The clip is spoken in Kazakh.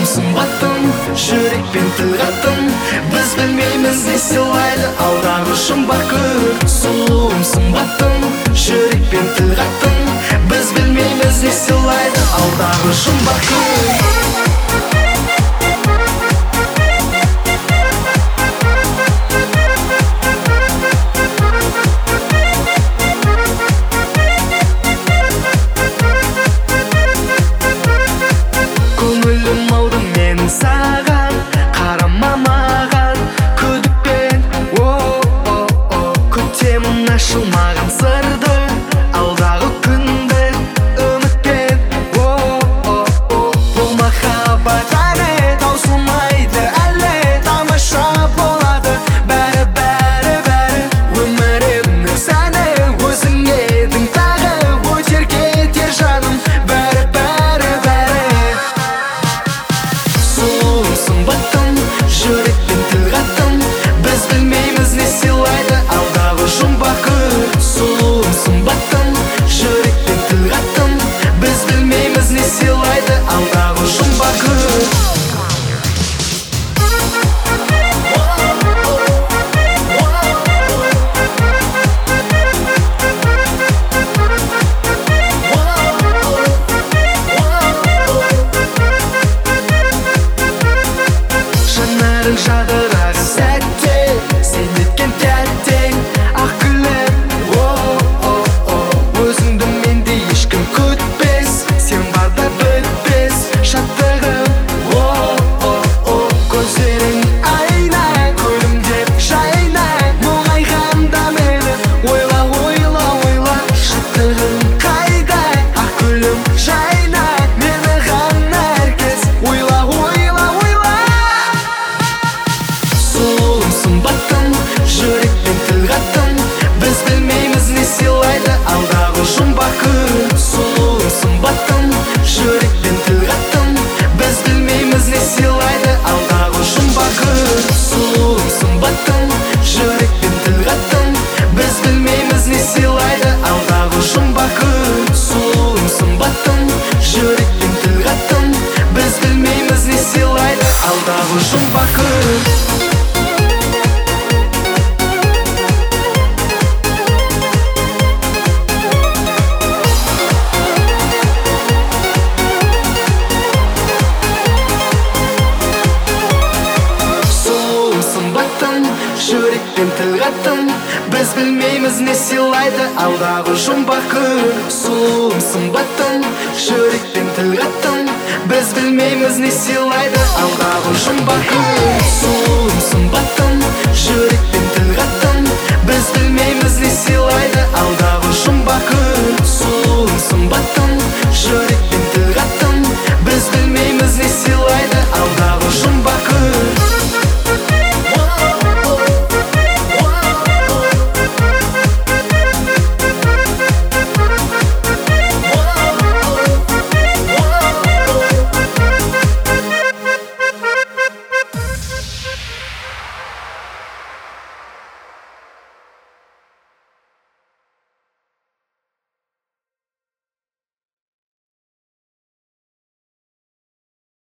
сымбаттым, жүрекпен тіл қаттым. Біз білмейміз не сыйлайды алдағы жұмбақ күн. Сұлуым сымбаттым, жүрекпен тіл қаттым. Біз білмейміз не сыйлайды алдағы жұмбақ күн. Көңілім ауды менің саған, қарама маған күдікпен. Күтемін ашылмаған сырды, алдағы күнді үмітпен. Бұл махаббат әлі таусылмайды, әлі тамаша болады. Бәрі өмірімнің сәні, өзің едің тағы өтер кетер жаным. Сымбаттым, жүрекпен тіл қаттым. Біз білмейміз не сыйлайды алдағы жұмбақ күн. Сұлуым сымбаттым, жүрекпен тіл қаттым. Біз білмейміз не сыйлайды алдағы жұмбақ күн. Жанарың жадыраған сәтте, сен еткен тәттең ақ гүлім. Өзіңді менде ешкім күтпес, сен барда бітпес шаттығым. Көздерің айна, күлімдеп жайна, мұңайғанда мені ойла шаттығым қайда. Ақ гүлім жайна, мені ғана әркез ойла. Сұлуым сымбаттым, жүрекпен тіл қаттым. Біз білмейміз не сыйлайды алдағы жұмбақ күн. Сұлуым сымбаттым, жүрекпен тіл қаттым. Біз білмейміз не сыйлайды алдағы жұмбақ күн. Сұлуым сымбаттым, жүрекпен тіл қаттым. Біз білмейміз не сыйлайды алдағы жұмбақ күн. Сұлуым сымбаттым, жүрекпен тіл қаттым. Біз білмейміз не сыйлайды алдағы жұмбақ күн. Жүрекпен тіл қаттым. Біз білмейміз не сыйлайды алдағы жұмбақ күн. Сұлуым сымбаттым, жүрекпен тіл қаттым. Біз білмейміз не сыйлайды алдағы жұмбақ күн. Сұлуым сымбаттым, жүрекпен тіл қаттым. Біз білмейміз не сыйлайды алдағы